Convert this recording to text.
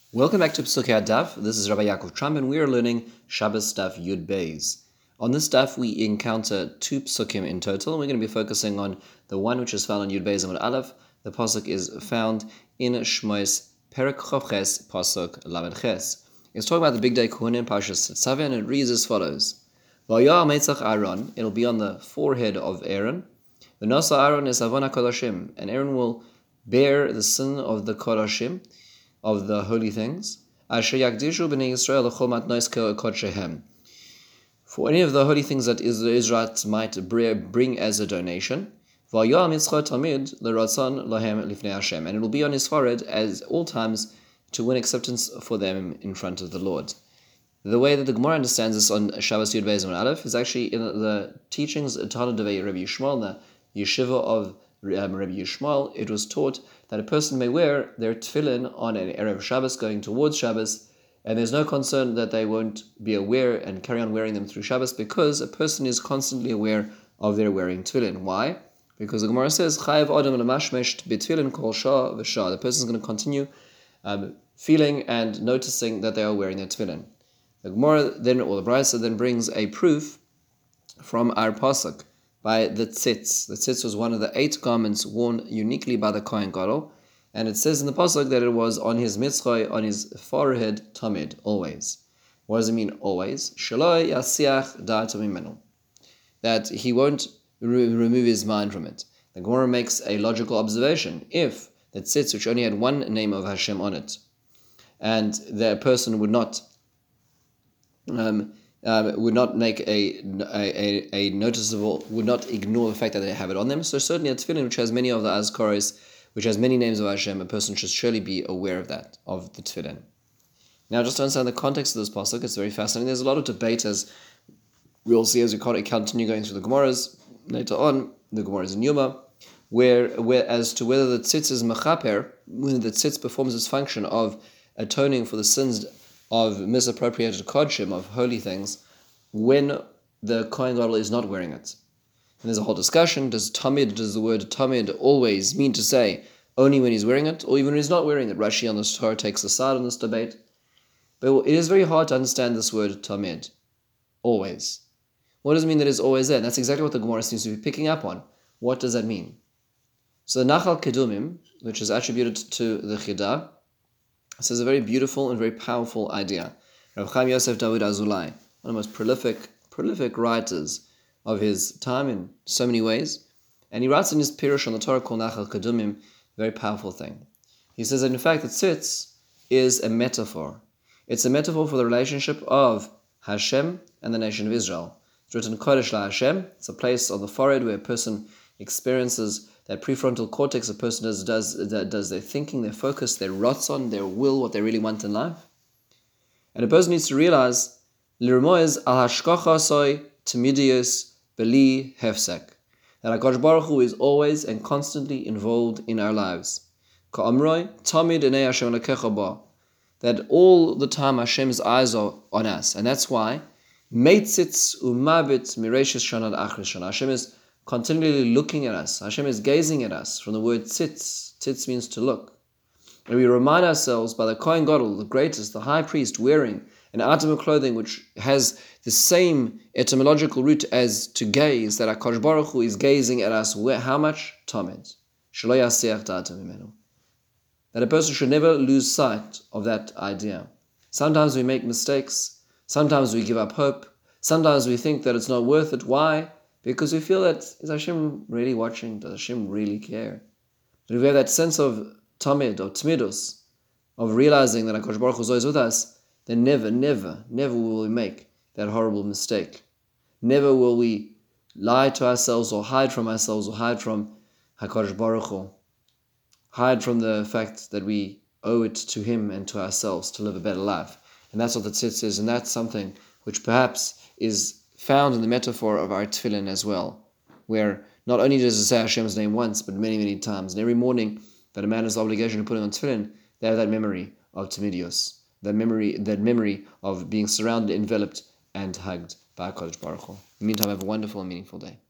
Welcome back to Pesukei Daf. This is Rabbi Yaakov Trump, and we are learning Shabbos Daf Yud Beis. On this daf, we encounter two psukim in total, and we're going to be focusing on the one which is found on Yud Beis Amud Aleph. The pasuk is found in Shmois Perek Chof Ches pasuk Lamed Ches. It's talking about the big day Kohanim Parshas Tzavi, and it reads as follows: Vayah Meitzach Aaron. It'll be on the forehead of Aaron. V'nasa Aaron es avon hakodashim, and Aaron will bear the sin of the kodashim, of the holy things, asher yakdishu b'nei Yisrael l'chol matnos kodshehem, for any of the holy things that the Israelites might bring as a donation. V'yah mitzcha tamid l'ratzon lahem lifnei Hashem, and it will be on his forehead as all times to win acceptance for them in front of the Lord. The way that the Gemara understands this on Shabbos Yud Beis Amud Aleph is actually in the teachings of Tana Devei Rabbi Yishmael, the yeshiva of Rabbi Yishmael. It was taught that a person may wear their tefillin on an Erev Shabbos going towards Shabbos, and there's no concern that they won't be aware and carry on wearing them through Shabbos, because a person is constantly aware of their wearing tefillin. Why? Because the Gemara says, Chayav Adam l'mashmesh b'tefillin kol shah v'shah. The person is going to continue feeling and noticing that they are wearing their tefillin. The Gemara then, or the Brisa then, brings a proof from our pasuk by the tzitz. The tzitz was one of the 8 garments worn uniquely by the Kohen Gadol, and it says in the pasuk that it was on his mitzvah, on his forehead, tamid, always. What does it mean, always? Shaloi yasiach da'ato mimenu, that he won't remove his mind from it. The Gemara makes a logical observation. If the tzitz, which only had one name of Hashem on it, and the person would not make a noticeable, would not ignore the fact that they have it on them. So certainly a tefillin which has many of the azkaros, which has many names of Hashem, a person should surely be aware of that, of the tefillin. Now, just to understand the context of this pasuk, it's very fascinating. There's a lot of debate, as we'll see as we continue going through the Gemaras later on, the Gemaras in Yuma, where as to whether the tzitz is mechaper, when the tzitz performs its function of atoning for the sins of misappropriated kodshim, of holy things, when the Kohen Gadol is not wearing it. And there's a whole discussion. Does the word tamid always mean to say only when he's wearing it, or even when he's not wearing it? Rashi on the Torah takes a side on this debate. But it is very hard to understand this word tamid, always. What does it mean that it's always there? And that's exactly what the Gemara seems to be picking up on. What does that mean? So the Nachal Kedumim, which is attributed to the Chidah, says a very beautiful and very powerful idea. Rav Chaim Yosef David Azulai, one of the most prolific writers of his time in so many ways, and he writes in his Pirush on the Torah called Nachal Kedumim, a very powerful thing. He says that in fact the tzitz is a metaphor. It's a metaphor for the relationship of Hashem and the nation of Israel. It's written Kodesh La Hashem. It's a place on the forehead where a person experiences that prefrontal cortex. A person does their thinking, their focus, their ratzon, their will, what they really want in life. And a person needs to realize L'Remoez al hashkocha soy timidius beli hefsek, that HaKadosh Baruch Hu is always and constantly involved in our lives. Ka'amroi tamid enei Hashem lekecha ba, that all the time Hashem's eyes are on us, and that's why meitzitz umabit mireishis shana achris shana. Hashem is continually looking at us. Hashem is gazing at us. From the word tzitz. Tzitz means to look. And we remind ourselves by the Kohen Gadol, the greatest, the high priest, wearing an item of clothing which has the same etymological root as to gaze, that HaKadosh Baruch Hu is gazing at us. Where? How much? Tamid. Shelo yasiach da'ato mimenu. That a person should never lose sight of that idea. Sometimes we make mistakes. Sometimes we give up hope. Sometimes we think that it's not worth it. Why? Because we feel that, is Hashem really watching? Does Hashem really care? But if we have that sense of tamid, or tmidus, of realizing that HaKadosh Baruch Hu is always with us, then never will we make that horrible mistake. Never will we lie to ourselves, or hide from ourselves, or hide from HaKadosh Baruch Hu. Hide from the fact that we owe it to Him and to ourselves to live a better life. And that's what the tzitz is, and that's something which perhaps is found in the metaphor of our tefillin as well, where not only does it say Hashem's name once, but many times. And every morning that a man has the obligation of putting on tefillin, they have that memory of timidios, that memory of being surrounded, enveloped, and hugged by HaKadosh Baruch Hu. In the meantime, have a wonderful and meaningful day.